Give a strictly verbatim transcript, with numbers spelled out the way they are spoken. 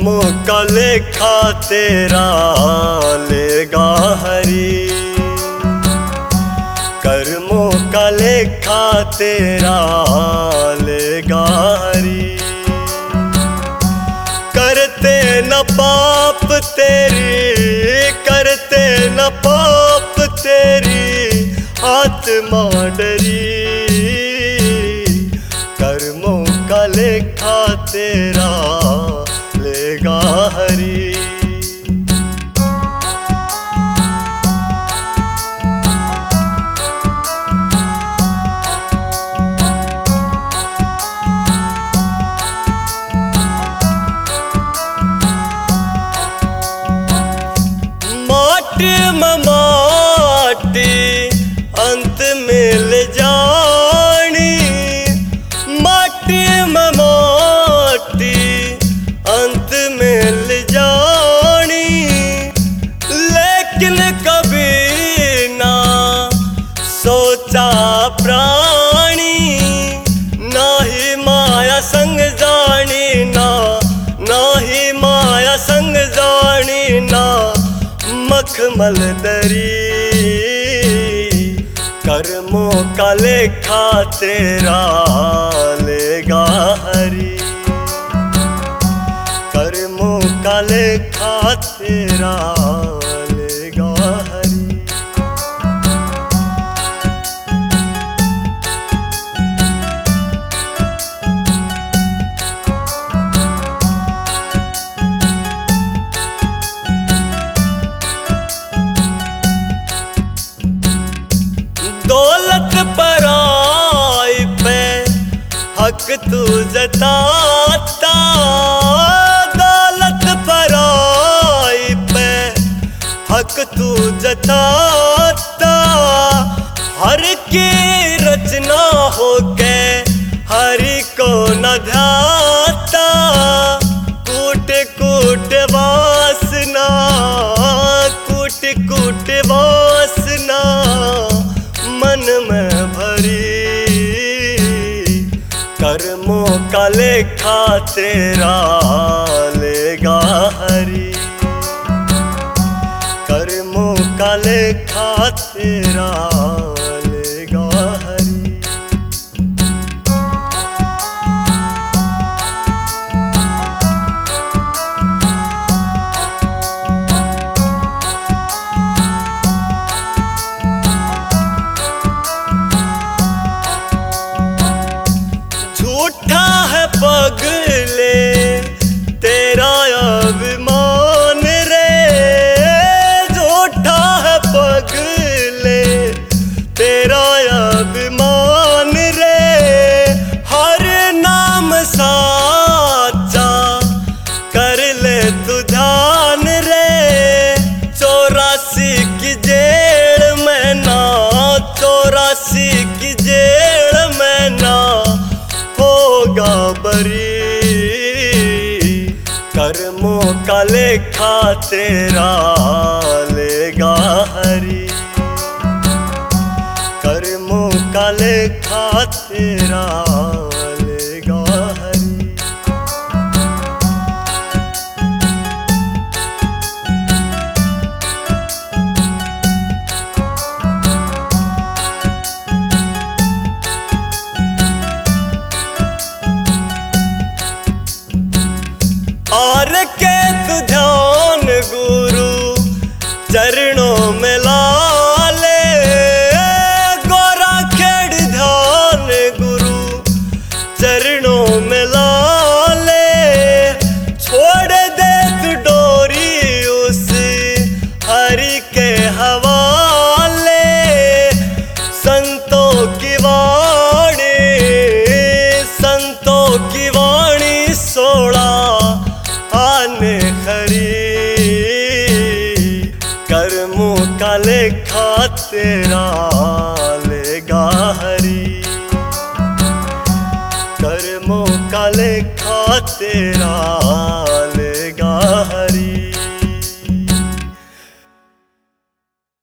कर्मों का लेखा तेरा लेगा हरि, कर्मों का लेखा तेरा लेगा हरि। करते न पाप तेरी, करते न पाप तेरी आत्मा डरी, कर्मों का लेखा तेरा लेगा हरि। माटी में माटी अंत मिल जानी, माटी में माटी अंत मिल जानी। लेकिन कभी ना सोचा प्राणी, ना ही माया संग जानी, ना ना ही माया संग जानी, ना मखमल दरी, कर्मों का लेखा तेरा लेगा हरि, कर्मों का लेखा तेरा लेगा हरि। दौलत पराई पे हक तू जताता, दौलत पराई पे हक तू जताता। हर की रचना हो के हरि को न ध्याता, कूट कूट वासना, कूट कूट वासना मन में भरी, कर्मों का लेखा तेरा लेगा हरि, कर्मों का लेखा तेरा लेगा हरि। झूठा है पगले तेरा अभिमान रे, झूठा है पगले तेरा अभिमान रे। हर नाम साचा कर ले तू ध्यान रे, चौरासी की जेल में ना, चौरासी की जेल में ना होगा बरी, कर्मों का लेखा तेरा लेगा हरि, कर्मों का लेखा तेरा लेगा हरि। और के तू ध्यान गुरु चरणों में ला ले, गोरा खेड़ ध्यान गुरु चरणों में ला ले। छोड़ दे तू डोरी उस हरि के हवाले, संतों की वाणी, संतों की वाणी सोड़ा आने खरी, कर्मों का लेखा तेरा लेगा हरि, कर्मों का लेखा तेरा